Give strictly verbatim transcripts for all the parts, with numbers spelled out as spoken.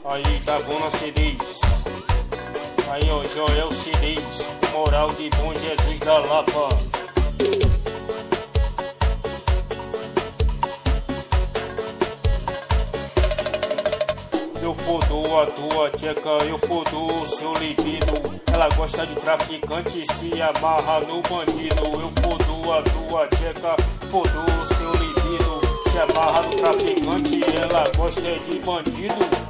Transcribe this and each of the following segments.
Aí tá bom na Cidez. Aí ó, Joel Cidez, moral de Bom Jesus da Lapa. Eu fodo a tua tcheca, eu fodo o seu libido. Ela gosta de traficante e se amarra no bandido. Eu fodo a tua tcheca, fodo o seu libido. Se amarra no traficante, ela gosta de bandido.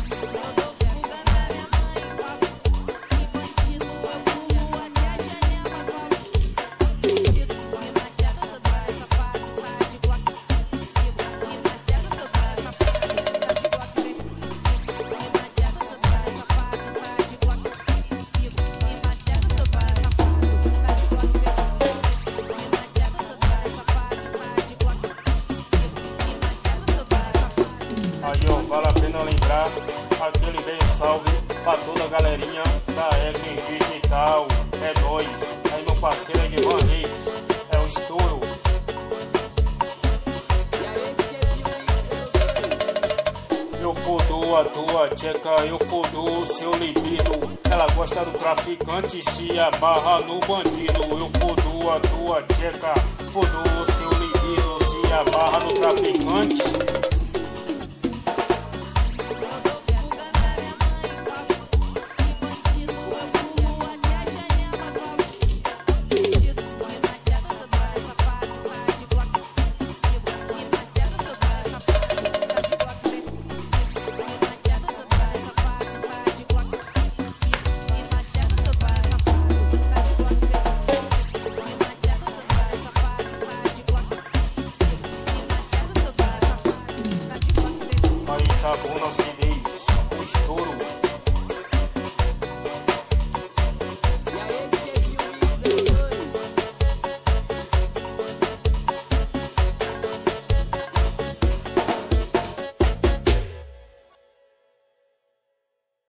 Aí ó, vale a pena lembrar aquele bem salve pra toda a galerinha da Egre Digital. É nóis, aí meu parceiro é de Van Reis, é o estouro. Eu fodo a tua tcheca, eu fodo o seu libido. Ela gosta do traficante e se amarra no bandido. Eu fodo a tua tcheca, fodo o seu libido. Se amarra no traficante. Tá bom na Cidez, o estouro.